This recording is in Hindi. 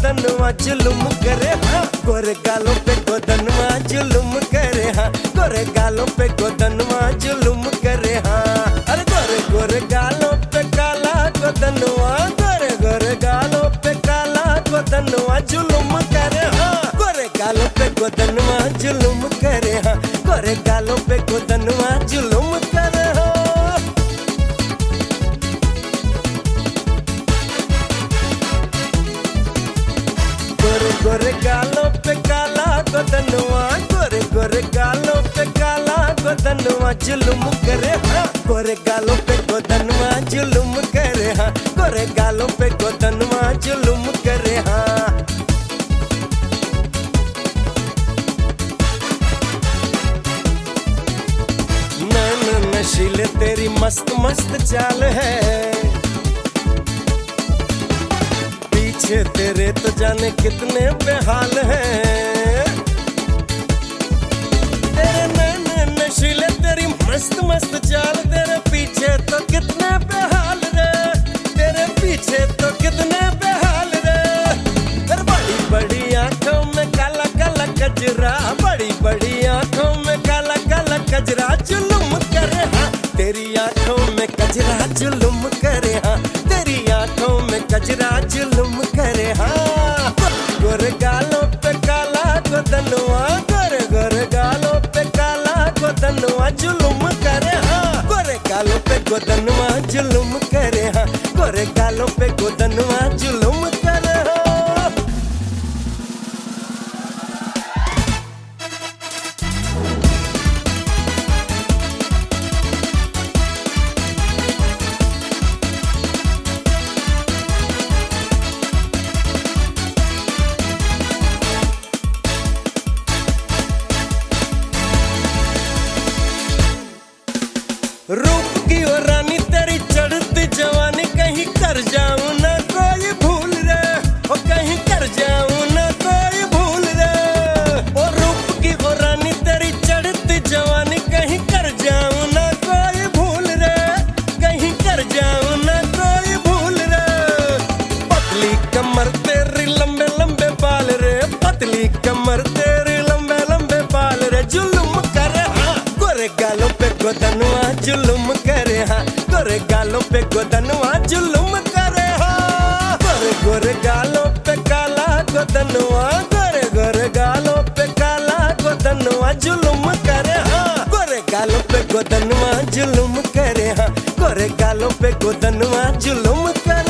गोदनवा जुलुम करे हाँ, गोरे गालों पे गोदनवा जुलुम करे हाँ, गोरे गालों पे गोदनवा जुलुम करे हाँ। अरे गोरे गोरे गालों पे काला गोदनवा, गोरे गोरे गालों पे काला गोदनवा जुलुम करे हाँ, गोरे गालों पे गोदनवा जुलुम करे हाँ, गोरे गालों पे गोदनवा जुलुम करे हाँ। गोरे गोरे गालों पे काला गोदनवा, गोरे गोरे गालों पे काला गोदनवा जुलुम करे हाँ, गोरे गालों पे गोदनवा जुलुम करे हाँ, गोरे गालों पे गोदनवा जुलुम करे हाँ। नैन नशीले तेरी मस्त मस्त चाल है, पीछे तेरे तो जाने कितने बेहाल हैं। तेरे नैन नशीले तेरी मस्त मस्त चाल, तेरे पीछे तो कितने बेहाल रे, तेरे पीछे तो कितने बेहाल रे। तेरे बड़ी बड़ी आंखों में काला काला कजरा, बड़ी बड़ी आंखों में काला काला कजरा जुलुम करे हाँ, तेरी आंखों में कजरा जुलुम करे हाँ, तेरी आंखों में कजरा जुलुम करे हाँ। गोरे गालों पे काला गोदनवा, गोरे गोरे गालों पे काला गोदनवा जुलुम करे हाँ, गोरे गालों पे गोदनवा जुलुम करे हाँ, गोरे गालों पे गोदनवा जुलुम करे हाँ। रूप की ओ रानी तेरी चढ़ती जवानी, कहीं कर जाऊं ना कोई भूल रे, ओ कहीं कर जाऊं ना कोई भूल रे। ओ रूप की ओ रानी तेरी चढ़ती जवानी, कहीं कर जाऊं ना कोई भूल रे, कहीं कर जाऊं ना कोई भूल रे। पतली कमर तेरी लंबे लंबे बाल रे, पतली कमर तेरी लंबे लंबे बाल रे जुलुम करे हाँ, गोरे गालों पे गोदनवा जुलुम करे हाँ, गोरे गालों पे गोदनवा जुलुम करे हाँ। गोरे गोरे गालों पे काला गोदनवा, गोरे गोरे गालों पे काला गोदनवा जुलुम करे हाँ, गोरे गालों पे गोदनवा जुलुम करे हाँ, गोरे गालों पे गोदनवा जुलुम करे।